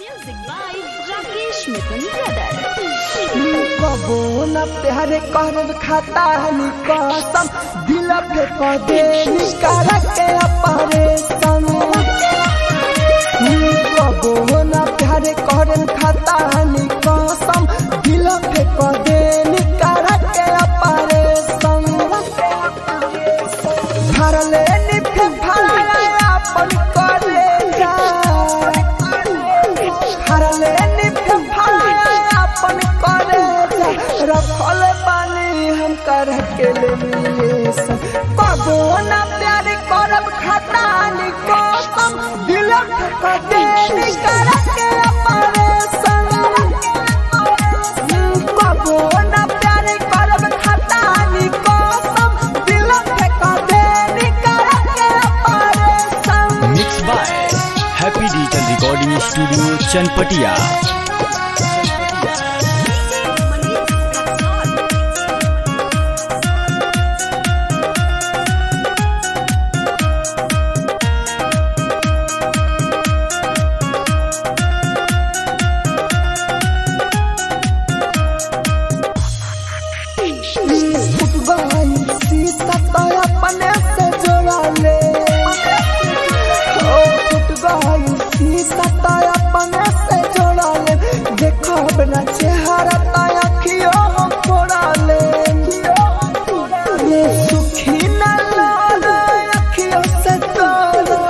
Music by Rakesh Mithun Brother. कबो न प्यार कर खाता हनी कसम दिल पे पदे निकाल के अपरे संग कबो न प्यार कर खाता हनी कसम दिल पे पदे निकाल के अपरे संग भरले निफे भराया अपन करे जा भरले निफे भराया अपन करे रखल पानी हम कर के लिए कबो न प्यार करब खतानी कसम दिल कदे निकर के अपने संग कबो न प्यार करब खतानी कसम दिल कदे निकर के अपने संग। Mix by happy digital recording studio Chanpatia. अपने से जोड़ा ले अपने से जोड़ा ले देखो बिना चेहरा अखियों फोड़ा ले सुखी न लो अखियों से तोड़ो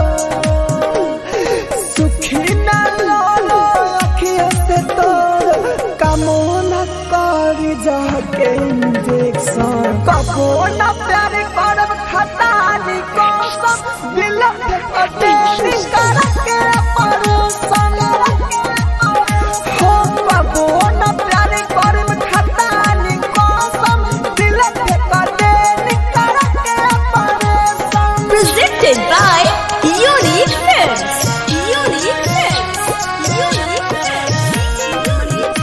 सुखी न लो अखियों से तोड़ो कमो न करी जाके इंजेक्शन कबो न प्यार करब खतानी कसम दिल पे पदे निकर के परेशान हो कबो न प्यार करब खतानी कसम दिल पे पदे निकर के परेशान। Presented by Unique Films. Unique Films. Unique Films. Unique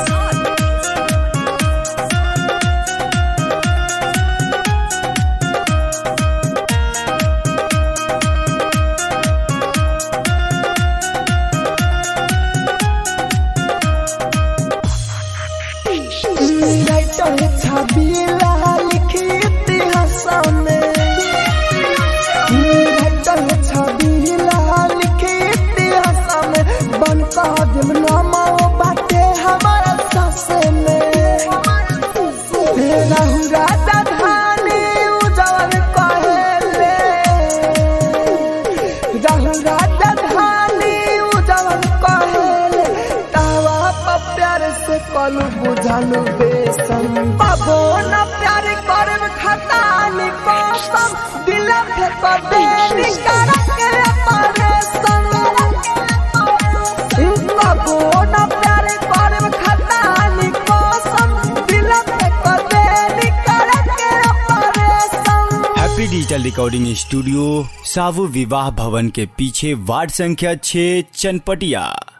छबीला लिखी इतिहास में छबीला लिखी इतिहास में बनता दिल नामा बाटे हमारा सास में रहू राजा धानी उजवर कहेले रहू राजा धानी उजवर कहेले तावा पर प्यार से कलू बुझालू बेसन कबो न प्यार करब खतानी कसम दिल पे पदे निकर के अपने संग कबो न प्यार करब खतानी कसम दिल पे पदे निकर के अपने संग। हैप्पी डिजिटल रिकॉर्डिंग स्टूडियो सावु विवाह भवन के पीछे वार्ड संख्या 6 चनपटिया।